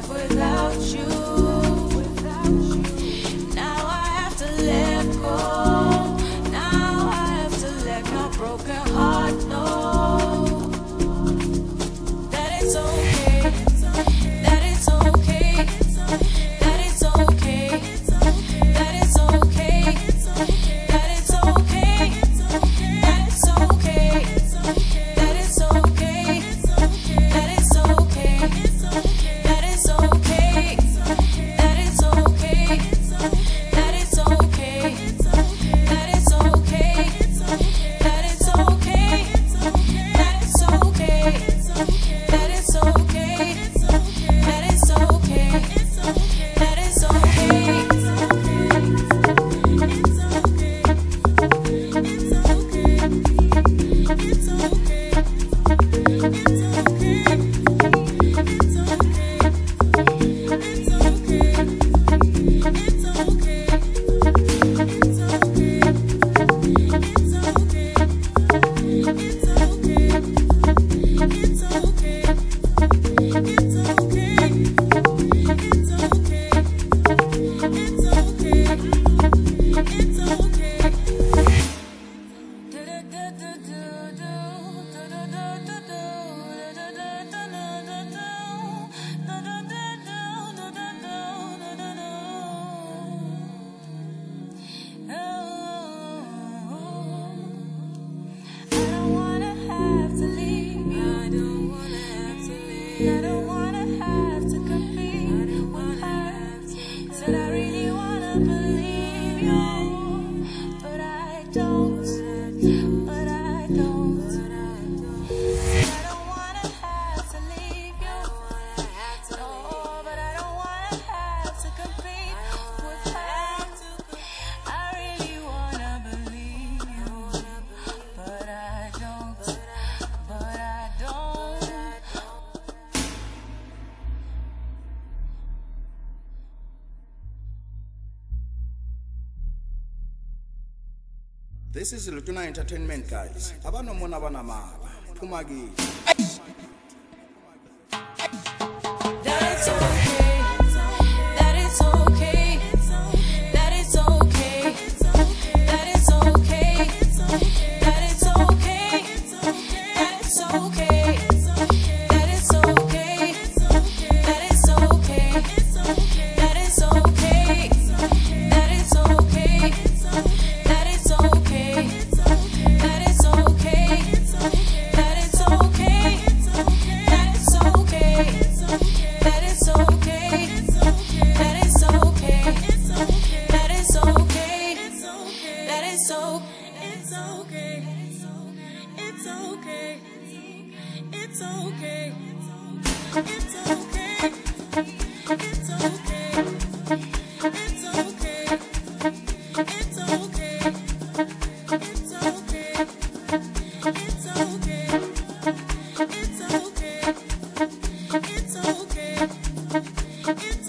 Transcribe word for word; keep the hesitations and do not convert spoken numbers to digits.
life without you. Now I have to let go. Now I have to let my broken heart know that it's okay, that it's okay, that it's okay, that it's okay, that it's okay, that it's okay, that it's okay, that it's okay, that it's okay, that it's okay, that it's okay, that it's okay, that it's okay, that it's okay, that it's okay, that it's okay, that it's okay. I don't wanna have to compete with her. Said I really wanna believe you, but I don't, but I don't. Said I don't wanna have to leave you, no, but I don't wanna have to compete with her. I really wanna believe you, but I don't, but I don't. This is Lutuna Entertainment, guys. Abano mona bana mala. Pumagi. That it's okay. That it's okay. That it's okay. That it's okay. That it's okay. That it's okay. That it's okay. That it's okay. That it's okay. That it's okay. That it's okay. That it's okay. That it's okay. That it's okay. That it's okay. That it's okay. That it's okay. That it's so. It's okay. It's okay. It's okay. It's okay. It's okay. It's okay. It's okay. It's okay. It's okay. It's okay. It's okay. It's